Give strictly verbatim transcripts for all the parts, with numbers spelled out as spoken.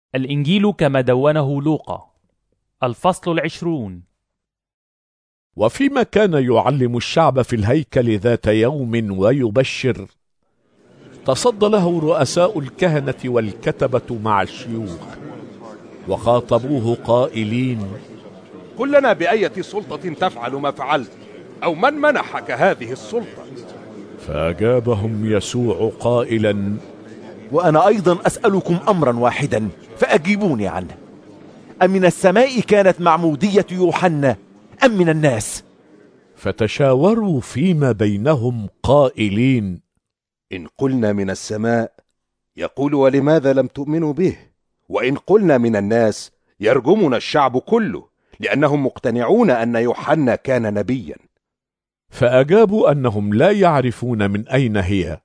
الإنجيل كما دونه لوقا، الفصل العشرون. وفيما كان يعلم الشعب في الهيكل ذات يوم ويبشر، تصدى له رؤساء الكهنة والكتبة مع الشيوخ، وخاطبوه قائلين: قل لنا بأية سلطة تفعل ما فعلت، أو من منحك هذه السلطة؟ فأجابهم يسوع قائلا: وأنا أيضا أسألكم أمرا واحدا فأجيبوني عنه. أمن السماء كانت معمودية يوحنا أم من الناس؟ فتشاوروا فيما بينهم قائلين: إن قلنا من السماء يقول ولماذا لم تؤمنوا به؟ وإن قلنا من الناس يرجمنا الشعب كله، لأنهم مقتنعون أن يوحنا كان نبيا. فأجابوا أنهم لا يعرفون من أين هي.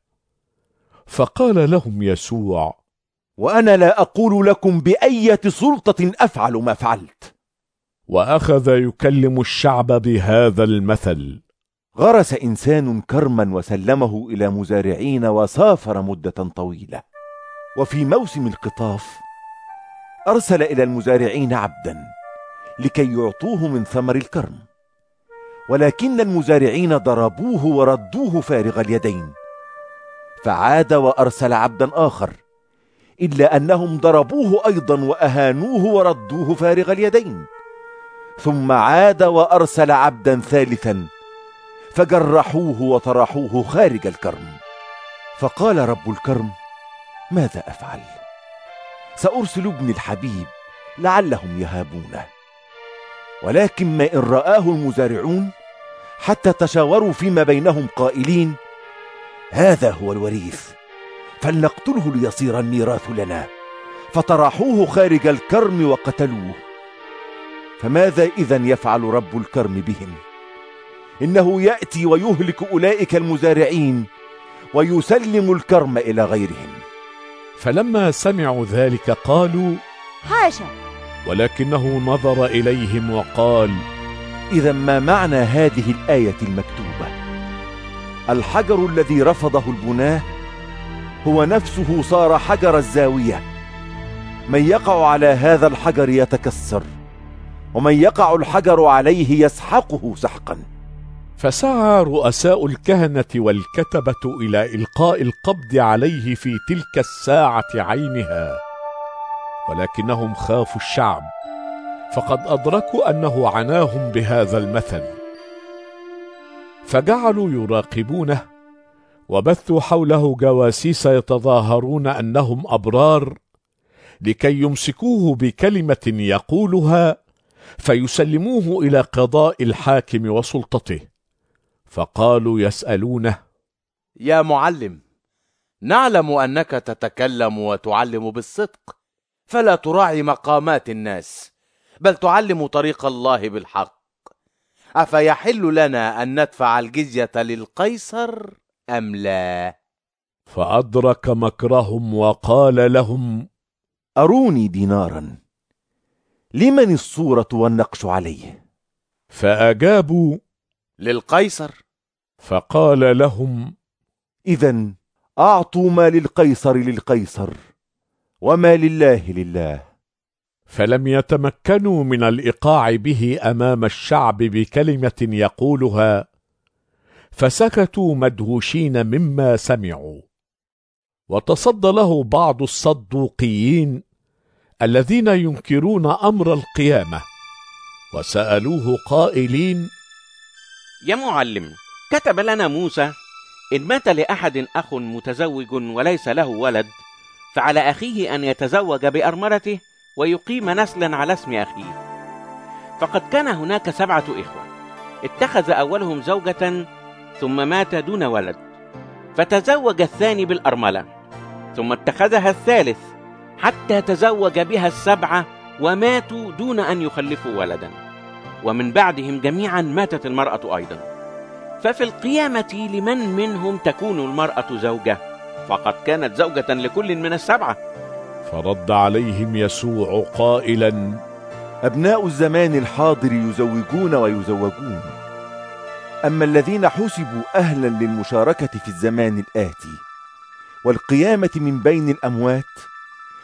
فقال لهم يسوع: وأنا لا أقول لكم بأية سلطة أفعل ما فعلت. وأخذ يكلم الشعب بهذا المثل: غرس إنسان كرما وسلمه إلى مزارعين وسافر مدة طويلة، وفي موسم القطاف أرسل إلى المزارعين عبدا لكي يعطوه من ثمر الكرم، ولكن المزارعين ضربوه وردوه فارغ اليدين. فعاد وأرسل عبدا آخر، إلا أنهم ضربوه أيضا وأهانوه وردوه فارغ اليدين. ثم عاد وأرسل عبدا ثالثا، فجرحوه وطرحوه خارج الكرم. فقال رب الكرم: ماذا أفعل؟ سأرسل ابني الحبيب لعلهم يهابونه. ولكن ما إن رآه المزارعون حتى تشاوروا فيما بينهم قائلين: هذا هو الوريث، فلنقتله ليصير الميراث لنا. فطرحوه خارج الكرم وقتلوه. فماذا إذن يفعل رب الكرم بهم؟ إنه يأتي ويهلك أولئك المزارعين ويسلم الكرم إلى غيرهم. فلما سمعوا ذلك قالوا: حاشا. ولكنه نظر إليهم وقال: إذا ما معنى هذه الآية المكتوبة؟ الحجر الذي رفضه البناة هو نفسه صار حجر الزاوية. من يقع على هذا الحجر يتكسر، ومن يقع الحجر عليه يسحقه سحقا. فسعى رؤساء الكهنة والكتبة إلى إلقاء القبض عليه في تلك الساعة عينها، ولكنهم خافوا الشعب، فقد أدركوا أنه عناهم بهذا المثل. فجعلوا يراقبونه، وبثوا حوله جواسيس يتظاهرون أنهم أبرار، لكي يمسكوه بكلمة يقولها فيسلموه إلى قضاء الحاكم وسلطته. فقالوا يسألونه: يا معلم، نعلم أنك تتكلم وتعلم بالصدق، فلا تراعي مقامات الناس، بل تعلم طريق الله بالحق. أفيحل لنا أن ندفع الجزية للقيصر أم لا؟ فأدرك مكرهم وقال لهم: أروني دينارا، لمن الصورة والنقش عليه؟ فأجابوا: للقيصر. فقال لهم: إذن أعطوا ما للقيصر للقيصر، وما لله لله. فلم يتمكنوا من الإيقاع به أمام الشعب بكلمة يقولها، فسكتوا مدهوشين مما سمعوا. وتصدى له بعض الصدوقيين الذين ينكرون أمر القيامة، وسألوه قائلين: يا معلم، كتب لنا موسى: إن مات لأحد أخ متزوج وليس له ولد، فعلى أخيه أن يتزوج بأرملته ويقيم نسلا على اسم أخيه. فقد كان هناك سبعة إخوة، اتخذ أولهم زوجة ثم مات دون ولد، فتزوج الثاني بالأرملة، ثم اتخذها الثالث حتى تزوج بها السبعة وماتوا دون أن يخلفوا ولدا، ومن بعدهم جميعا ماتت المرأة أيضا. ففي القيامة لمن منهم تكون المرأة زوجة؟ فقد كانت زوجة لكل من السبعة. فرد عليهم يسوع قائلا: أبناء الزمان الحاضر يزوجون ويزوجون، أما الذين حسبوا أهلا للمشاركة في الزمان الآتي والقيامة من بين الأموات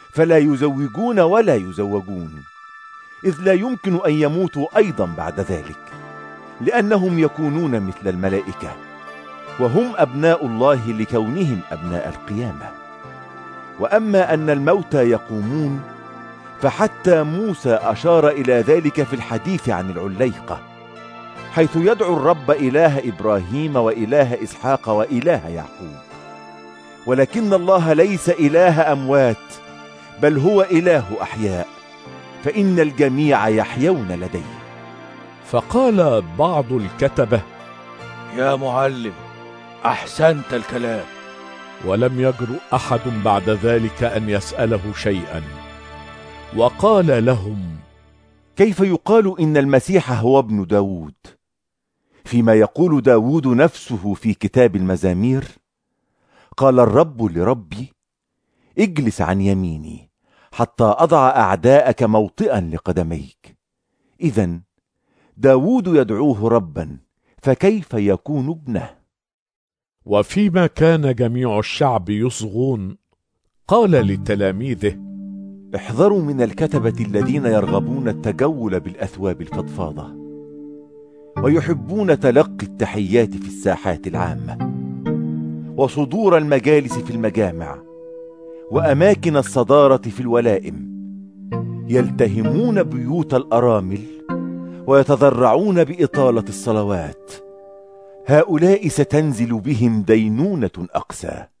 فلا يزوجون ولا يزوجون، إذ لا يمكن أن يموتوا أيضا بعد ذلك، لأنهم يكونون مثل الملائكة، وهم أبناء الله لكونهم أبناء القيامة. وأما أن الموتى يقومون فحتى موسى أشار إلى ذلك في الحديث عن العليقة، حيث يدعو الرب إله إبراهيم وإله إسحاق وإله يعقوب. ولكن الله ليس إله أموات، بل هو إله أحياء، فإن الجميع يحيون لديه. فقال بعض الكتبة: يا معلم، أحسنت الكلام. ولم يجرؤ أحد بعد ذلك أن يسأله شيئا. وقال لهم: كيف يقال إن المسيح هو ابن داود، فيما يقول داود نفسه في كتاب المزامير: قال الرب لربي اجلس عن يميني حتى أضع أعداءك موطئا لقدميك. إذن داود يدعوه ربا، فكيف يكون ابنه؟ وفيما كان جميع الشعب يصغون قال لتلاميذه: احذروا من الكتبة الذين يرغبون التجول بالأثواب الفضفاضة، ويحبون تلقي التحيات في الساحات العامة، وصدور المجالس في المجامع، وأماكن الصدارة في الولائم، يلتهمون بيوت الأرامل، ويتذرعون بإطالة الصلوات. هؤلاء ستنزل بهم دينونة أقسى.